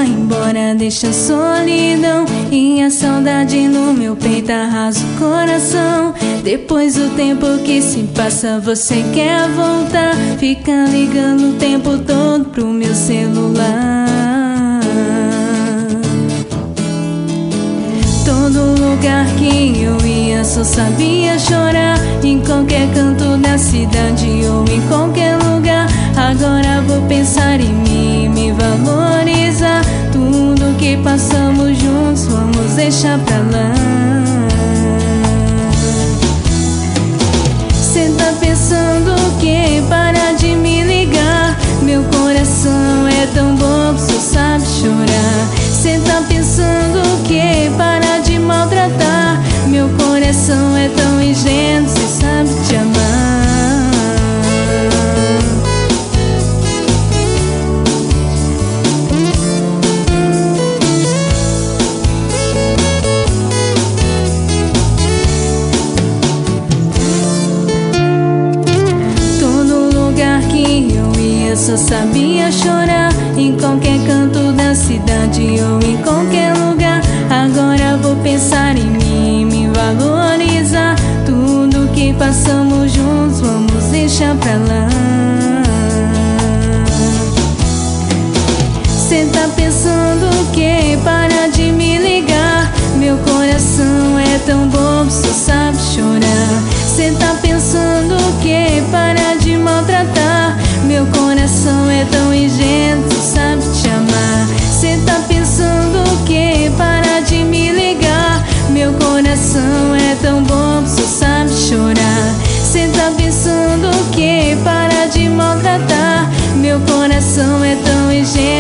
embora, deixa a solidão e a saudade no meu peito arrasa o coração. Depois do tempo que se passa, você quer voltar, fica ligando o tempo todo pro meu celular. Todo lugar que eu ia só sabia chorar, em qualquer canto da cidade ou em qualquer lugar. Agora vou pensar em mim, me valorizar. Tudo que passamos juntos vamos deixar pra lá. Cê tá pensando o que? Para de me ligar. Meu coração é tão bobo, só sabe chorar. Cê tá pensando o que? Para de maltratar. Meu coração é tão ingênuo, cê sabe te amar. Só sabia chorar, em qualquer canto da cidade ou em qualquer lugar. Agora vou pensar em mim, me valorizar. Tudo que passamos juntos vamos deixar pra lá. Cê tá pensando o que? Para de me ligar. Meu coração é tão bobo, só sabe chorar. Cê tá pensando o que? Para de maltratar. Meu coração é tão ingênuo, só sabe te amar. Cê tá pensando o que? Para de me ligar. Meu coração é tão bobo, só sabe chorar. Cê tá pensando o que? Para de maltratar. Meu coração é tão ingênuo.